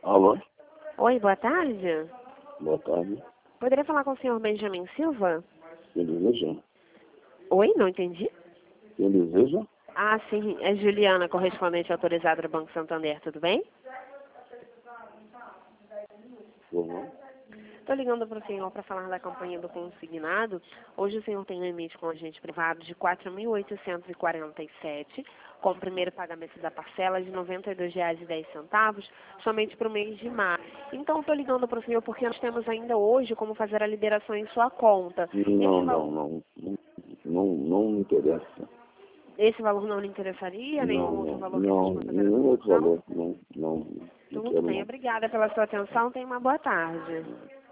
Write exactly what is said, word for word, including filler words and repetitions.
Alô? Oi, boa tarde. Boa tarde. Poderia falar com o senhor Benjamin Silva? Quem deseja? Oi, não entendi. Quem deseja? Ah, sim, é Juliana, correspondente autorizada do Banco Santander, tudo bem? Uhum. Estou ligando para o senhor para falar da campanha do consignado. Hoje o senhor tem limite com agente privado de quatro mil oitocentos e quarenta e sete, com o primeiro pagamento da parcela de noventa e dois reais e dez centavos, somente para o mês de março. Então estou ligando para o senhor porque nós temos ainda hoje como fazer a liberação em sua conta. Não, Esse, não, val não, não, não, não me interessa. esse valor não lhe interessaria? Nenhum Não, outro não, valor que a gente não, pode fazer a nenhum outro devolução? valor. Não, não, não Tudo quero bem, não. obrigada pela sua atenção. Tenha uma boa tarde.